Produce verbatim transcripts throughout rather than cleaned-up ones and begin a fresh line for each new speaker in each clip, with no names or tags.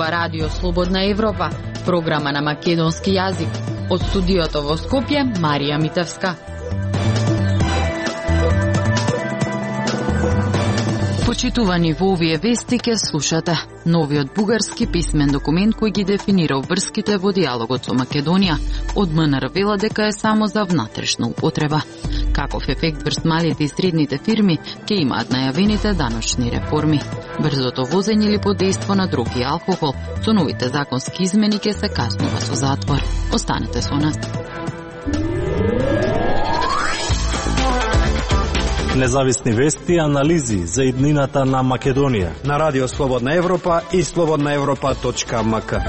ова Радио Слободна Европа, програма на македонски јазик. Од студиото во Скопје, Марија Митевска. Почитувани во овие вести ке слушате новиот бугарски писмен документ кој ги дефинира врските во диалогот со Македонија. Од МНР вела дека е само за внатрешна употреба. Каков ефект врз малите и средните фирми ќе имаат најавените даночни реформи? Брзото возење или под дејство на други алкохол со новите законски измени ќе се казнува со затвор. Останете со нас.
Независни вести и анализи за иднината на Македонија
на Радио Слободна Европа и слободна европа точка ем ка.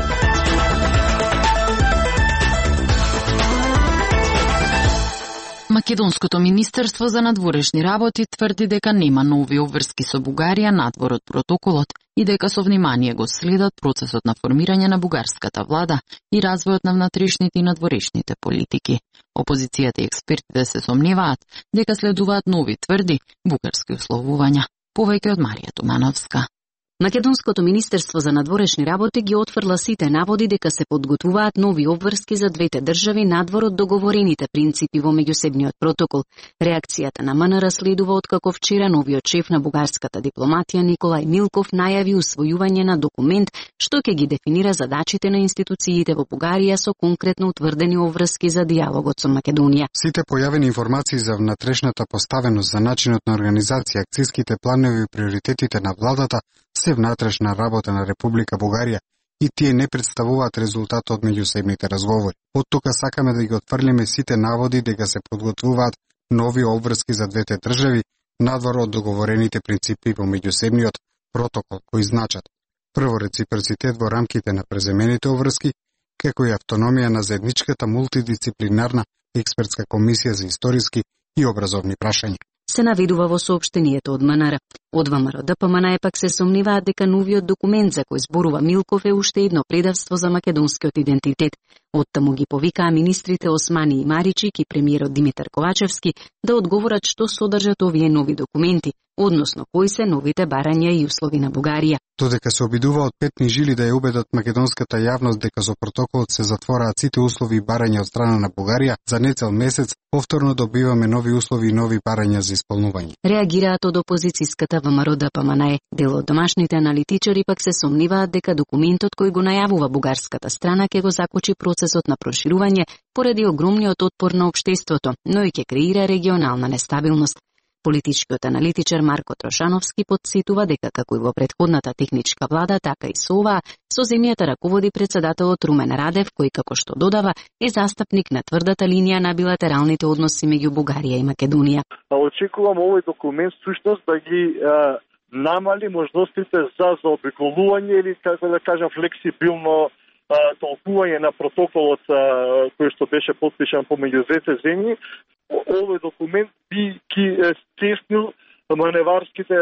Македонското министерство за надворешни работи тврди дека нема нови обврски со Бугарија надвор од протоколот и дека со внимание го следат процесот на формирање на бугарската влада и развојот на внатрешните и надворешните политики. Опозицијата и експертите се сомневаат дека следуваат нови тврди бугарски условувања. Повеќе од Марија Тумановска.
Македонското министерство за надворешни работи ги отфрла сите наводи дека се подготвуваат нови обврски за двете држави надвор од договорените принципи во меѓусебниот протокол. Реакцијата на МНР следува откако вчера новиот шеф на бугарската дипломатија Николај Милков најави усвојување на документ што ќе ги дефинира задачите на институциите во Бугарија со конкретно утврдени обврски за диалогот со Македонија.
Сите појавени информации за внатрешната поставеност, за начинот на организација, акциските планови и приоритетите на владата се внатрешна работа на Република Бугарија и тие не представуваат резултат од меѓусебните разговори. Од тука сакаме да ги отфрлиме сите наводи дека се подготвуваат нови обврски за двете држави надвор од договорените принципи во меѓусебниот протокол кои значат: прво, реципроцитет во рамките на преземените обврски, како и автономија на заедничката мултидисциплинарна експертска комисија за историски и образовни прашања.
Се наведува во соопштението од МНР. Од ВМРО Д П М Н пак се сомневаат дека новиот документ за кој зборува Милков е уште едно предавство за македонскиот идентитет. Оттаму ги повикаа министрите Османи и Маричик и премиерот Димитар Ковачевски да одговорат што содржат овие нови документи, односно кои се новите барања и услови на Бугарија.
Додека се обидува од петни жили да ја убедат македонската јавност дека со протоколот се затвораат сите услови и барања од страна на Бугарија, за нецел месец повторно добиваме нови услови и нови барања за исполнување.
Реагираат од опозицијската Вэ М Р Д П М Н. Дел од домашните аналитичари пак се сомневаат дека документот кој го најавува бугарската страна ќе го закочи процесот на проширување поради огромниот отпор на општеството, но и ќе креира регионална нестабилност. Политичкиот аналитичар Марко Трошановски подсетува дека како и во претходната техничка влада, така и со оваа, со земјата раководи председателот Румен Радев, кој, како што додава, е застапник на тврдата линија на билатералните односи меѓу Бугарија и Македонија.
Очекувам овој документ всушност да ги а, намали можностите за заобиколување или, како да кажам, флексибилно а, толкување на протоколот а, кој што беше подпишан помеѓу двете земји. Овој документ би ги стеснил маневарските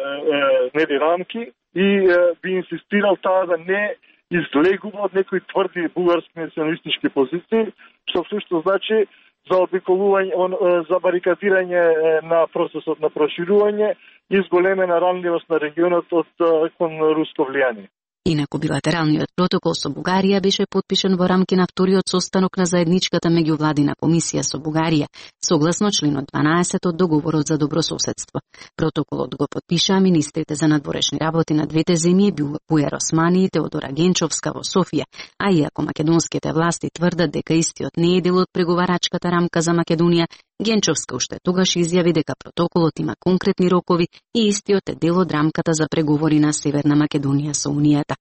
нели рамки и е, би инсистирал таа да не излегува од некои тврди бугарски националистички позиции, што всушност значи за обиколување, за барикадирање на процесот на проширување и зголемена ранливост на регионот од кон руско влијание.
Инаку билатералниот протокол со Бугарија беше подпишан во рамки на вториот состанок на заедничката меѓувладина комисија со Бугарија, согласно членот дванаесет од договорот за добрососедство. Протоколот го подпишаа министрите за надворешни работи на двете земји Бујар Османи и Теодора Генчовска во Софија, а иако македонските власти тврдат дека истиот не е дел од преговарачката рамка за Македонија, Генчовска уште тогаш изјави дека протоколот има конкретни рокови и истиот е дел од рамката за преговори на Северна Македонија со Унијата.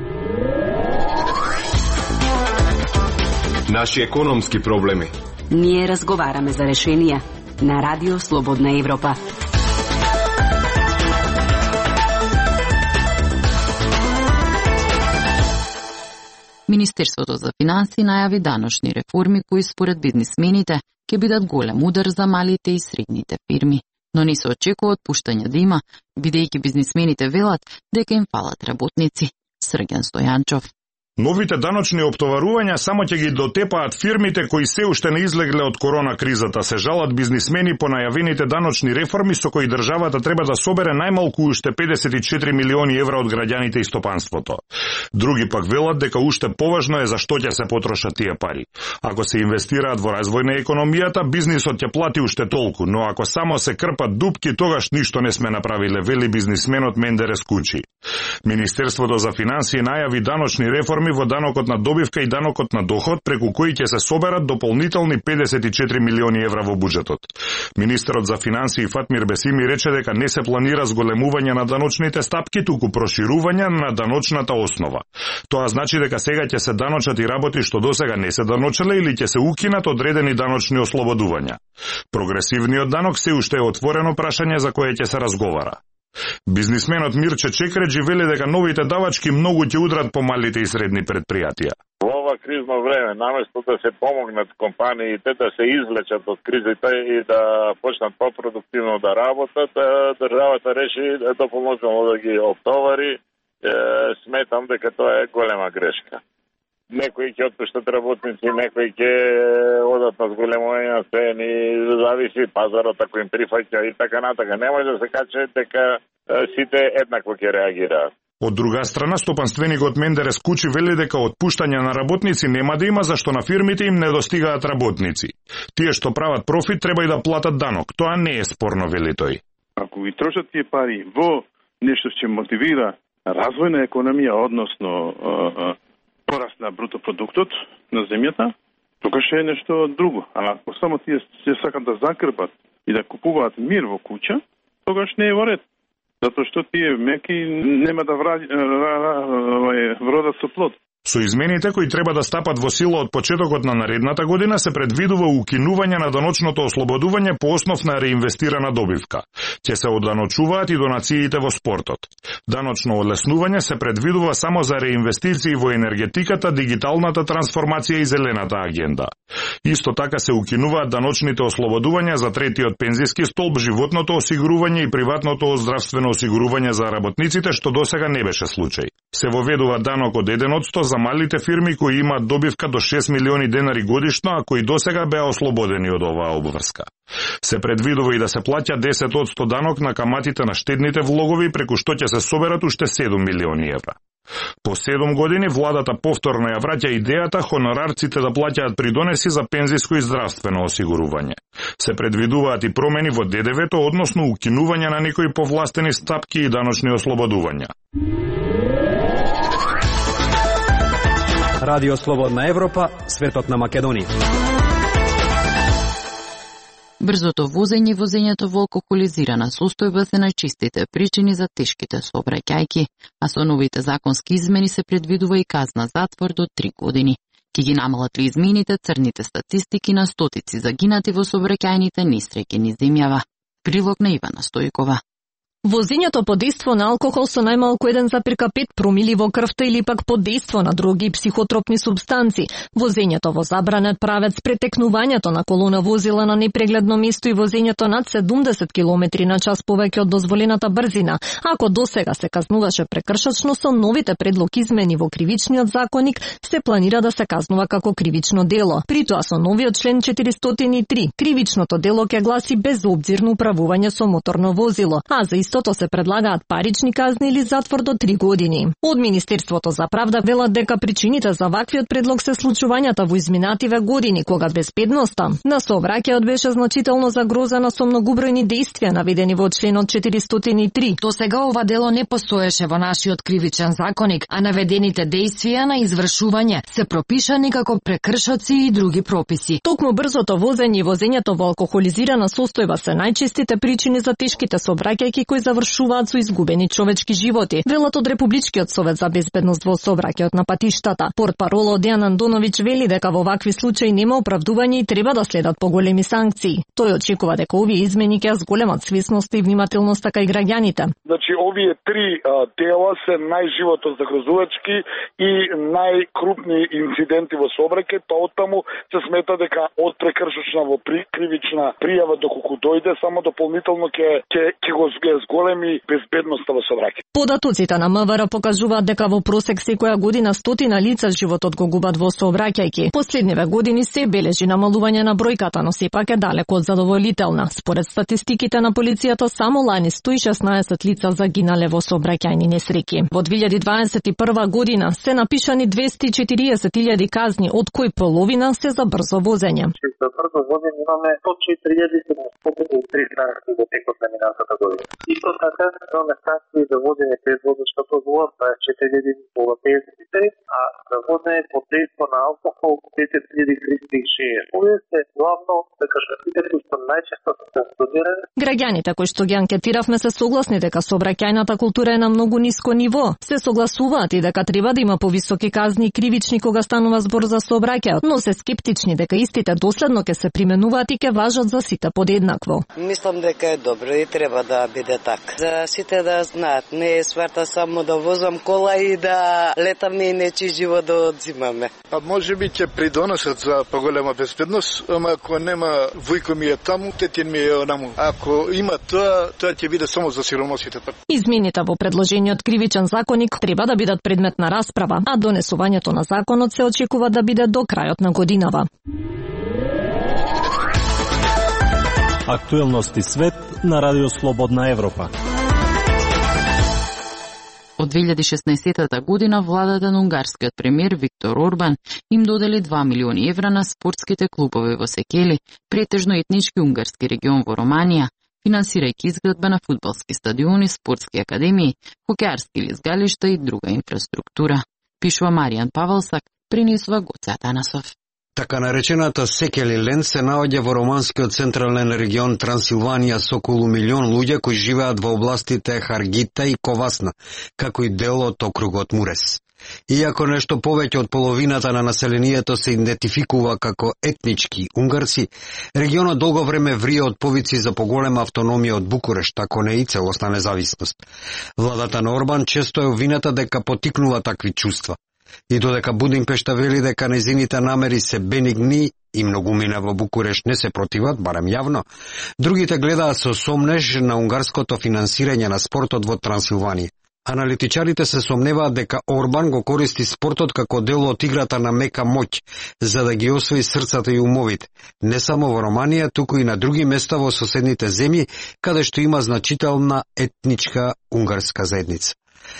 Наши економски проблеми.
Ние разговараме за решенија на Радио Слободна Европа.
Министерството за финансии најави даночни реформи кои според бизнисмените ќе бидат голем удар за малите и средните фирми. Но не се очекува отпуштање да има, бидејќи бизнисмените велат дека им фалат работници. Срген Стојанчов.
Новите даночни оптоварувања само ќе ги дотепаат фирмите кои се уште не излегле од корона кризата, се жалат бизнисмени по најавените даночни реформи со кои државата треба да собере најмалку уште педесет и четири милиони евра од граѓаните и стопанството. Други пак велат дека уште поважно е за што ќе се потрошат тие пари. Ако се инвестираат во развој на економијата, бизнисот ќе плати уште толку, но ако само се крпат дупки, тогаш ништо не сме направиле, вели бизнисменот Мендерес Кучи. Министерството за финансии најави даночни реформи во данокот на добивка и данокот на доход, преку кои ќе се соберат дополнителни педесет и четири милиони евра во буџетот. Министерот за финансии Фатмир Бесими рече дека не се планира зголемување на даночните стапки, туку проширување на даночната основа. Тоа значи дека сега ќе се даночат и работи што досега не се даночеле или ќе се укинат одредени даночни ослободувања. Прогресивниот данок се уште е отворено прашање за кое ќе се разговара. Бизнисменот Мирче Чекреджи вели дека новите давачки многу ќе удрат по малите и средни предпријатија.
Во ова кризно време, наместо да се помогнат компаниите да се извлечат од кризата и да почнат по-продуктивно да работат, државата реши дополнително да ги оптовари. Сметам дека тоа е голема грешка. Некои ќе отпуштат работници, некои ќе одат на зголемување на цени, зависи пазарот ако им прифаќа и така натака. Не може да се каже дека сите еднакво ќе реагираат.
Од друга страна, стопанственикот Мендерес Кучи вели дека отпуштање на работници нема да има, зашто на фирмите им не достигаат работници. Тие што прават профит треба и да платат данок. Тоа не е спорно, вели тој.
Ако ги трошат тие пари во нешто што мотивира развој на економија, односно пораст на брутопродуктот на земјата, тогаш е нешто друго. А ако само тие се сакат да закрпат и да купуваат мир во куќа, тогаш не е во ред. Затоа што тие меки нема да вродат со плод.
Со измените кои треба да стапат во сила од почетокот на наредната година се предвидува укинување на даночното ослободување по основ на реинвестирана добивка. Ќе се оданочуваат и донациите во спортот. Даночно олеснување се предвидува само за реинвестиции во енергетиката, дигиталната трансформација и зелената агенда. Исто така се укинуваат даночните ослободувања за третиот пензиски столб, животното осигурување и приватното здравствено осигурување за работниците, што досега не беше случај. Се воведува данок од еден одсто за малите фирми кои имаат добивка до шест милиони денари годишно, а кои досега беа ослободени од оваа обврска. Се предвидува и да се плаќа десет одсто данок на каматите на штедните влогови, преку што ќе се соберат уште седум милиони евра. По седум години владата повторно ја враќа идејата хонорарците да плаќаат придонеси за пензиско и здравствено осигурување. Се предвидуваат и промени во Д Д В-то, односно укинување на некои повластени стапки и даночни ослободувања.
Радио Слободна Европа, светот на Македонија.
Брзото возење и возењето во алкохолизирана состојба се најчистите причини за тешките сообраќајки, а со новите законски измени се предвидува и казна затвор до три години. Ки ги намалат ли измените црните статистики на стотици загинати во сообраќајните несреќи низ земјава? Прилог на Ивана Стојкова.
Возењето под дејство на алкохол со најмалку еден запирка пет промили во крвта или пак под дејство на други и психотропни субстанци, возењето во забранет правец, претекнувањето на колона возила на непрегледно место и возењето над седумдесет километри на час повеќе од дозволената брзина. Ако досега се казнуваше прекршачно, со новите предлог измени во кривичниот законник се планира да се казнува како кривично дело. Притоа со новиот член четиристотини и три, кривичното дело ќе гласи безобзирно управување со моторно возило, а за истото се предлагаат парични казни или затвор до три години. Од Министерството за правда велат дека причините за ваквиот предлог се случувањата во изминативе години, кога безбедноста на сообраќајот беше значително загрозена со многубројни дејствија наведени во членот четиристотини и три.
До сега ова дело не постоеше во нашиот кривичен законник, а наведените дејствија на извршување се пропишани како прекршоци и други прописи.
Токму брзото возење и возењето во алкохолизирана состојба се најчестите причини за тешките сообраќајки кои завршуваат со изгубени човечки животи, велат од Републичкиот совет за безбедност во сообраќајот на патиштата. Портпароло Дејан Андоновиќ вели дека во вакви случаи нема оправдување и треба да следат поголеми санкции. Тој очекува дека овие измени ќе зголемат свесноста и внимателноста кај граѓаните.
Значи овие три а, дела се најживотозагрозувачки и најкрупни инциденти во сообраќај, па оттаму се смета дека од прекршочна во при, кривична пријава доколку дојде само дополнително ќе ќе ќе го зголеми безбедноста во сообраќај.
Податоците на МВР покажуваат дека во просек секоја година стотина лица животот го губат во сообраќајки. Последниве години се бележи намалување на бројката, но сепак е далеко од задоволителна. Според статистиките на полицијата, само лани сто и шеснаесет лица загинале во сообраќајни несреќи. Во две илјади дваесет и прва година се напишани двесте и четириесет илјади казни, од кои половина се за брзо возење.
За брзо возење имаме сто четири илјади седумстотини и три санкции во текот на минатата година. Исто така имаме санкции за возење без возачка дозвола дваесет и четири илјади петдесет и три, а за возење под дејство на алкохол десет илјади триста и шест. Овие се главно прекршоците кои што најчесто се санкционирани.
Граѓаните кои што ги анкетиравме се согласни дека сообраќајната култура е на многу ниско ниво. Се согласуваат и дека треба да има повисоки казни и кривични кога станува збор за сообраќајот, но се скептични дека истите доследно ќе се применуваат и ќе важат за сите подеднакво.
Мислам дека е добро и треба да биде така. За сите да знаат, не е сварта само да возам кола и да летаме и нечи живот да одзимаме.
А може би ќе придонесат за поголема безбедност, ама ако нема војко ми е таму, тетин ми е онаму. Ако има тоа, тоа ќе биде само за сиромасите.
Измените во предложениот кривичен законник треба да бидат предмет на расправа, а донесувањето на законот се очекува да биде до крајот на годинава.
Актуелности свет на Радио Слободна Европа.
Од две илјади и шеснаесетта година владата на унгарскиот премиер Виктор Орбан им додели два милиони евра на спортските клубови во Секели, претежно етнички унгарски регион во Романија, финансирајќи изградба на фудбалски стадиони, спортски академии, хокеарски лизгалишта и друга инфраструктура. Пишува Маријан Павелсак, принесува Гоце Атанасов.
Така наречената Секели Ленд се наоѓа во романскиот централен регион Трансилванија со околу милион луѓе кои живеат во областите Харгита и Ковасна, како и дел од округот Мурес. Иако нешто повеќе од половината на населението се идентификува како етнички унгарци, регионот долго време врие од повици за поголема автономија од Букурешт, ако не и целосна независност. Владата на Орбан често е обвината дека потикнува такви чувства. И додека Будимпешта вели дека незините намери се бенигни и многумина во Букурешт не се противат, барем јавно, другите гледаат со сомнеж на унгарското финансирање на спортот во Трансилванија. Аналитичарите се сомневаат дека Орбан го користи спортот како дел од играта на мека моќ, за да ги освои срцата и умовите, не само во Романија, туку и на други места во соседните земји, каде што има значителна етничка унгарска заедница.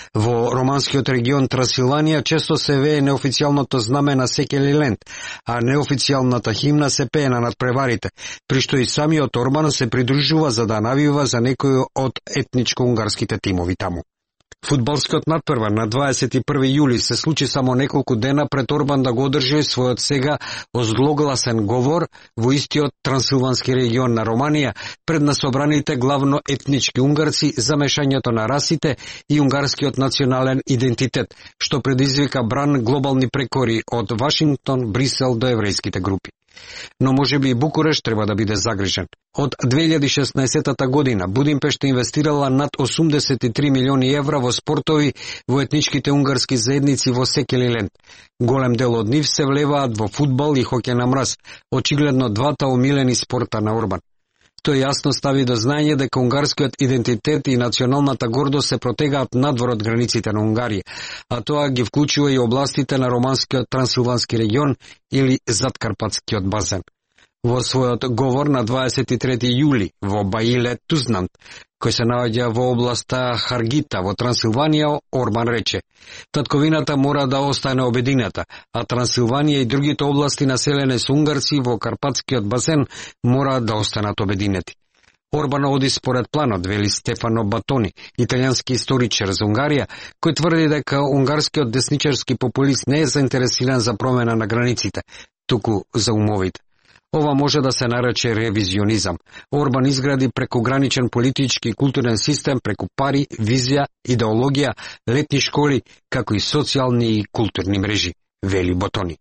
Во романскиот регион Трансилванија често се вее неофицијалното знаме на Секели Ленд, а неофицијалната химна се пее на надпреварите, при што и самиот Орбан се придружува за да навива за некој од етничко-унгарските тимови таму. Фудбалскиот надпревар на дваесет и први јули се случи само неколку дена пред Орбан да го одржи својот сега озлогласен говор во истиот трансилвански регион на Романија пред насобраните главно етнички унгарци за мешањето на расите и унгарскиот национален идентитет, што предизвика бран глобални прекори од Вашингтон, Брисел до еврејските групи. Но можеби и Букурешт треба да биде загрижен. Од две илјади и шеснаесетта година Будимпешта инвестирала над осумдесет и три милиони евра во спортови во етничките унгарски заедници во Секели Ленд. Голем дел од нив се влеваат во фудбал и хоке на мраз, очигледно двата омилени спорта на Орбан. Тој јасно стави до знање дека унгарскиот идентитет и националната гордост се протегаат надвор од границите на Унгарија, а тоа ги вклучува и областите на романскиот трансилвански регион или Заткарпатскиот базен. Во својот говор на дваесет и трети јули во Баиле Тузнанд, кој се наоѓа во областа Харгита во Трансилванија, Орбан рече: татковината мора да остане обединета, а Трансилванија и другите области населени со унгарци во Карпатскиот басен мора да останат обединети. Орбан оди според планот, вели Стефано Батони, италијански историчар за Унгарија, кој тврди дека унгарскиот десничарски популист не е заинтересиран за промена на границите, туку за умовите. Ова може да се нарече ревизионизам. Орбан изгради прекограничен политички и културен систем преку пари, визија, идеологија, летни школи, како и социјални и културни мрежи, вели Ботони.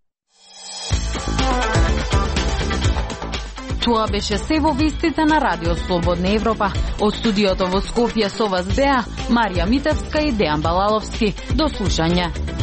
Тоа беше се во вестите на Радио Слободна Европа. Од студиото во Скопје со вас беа Марија Митевска и Дејан Балаловски. До слушање.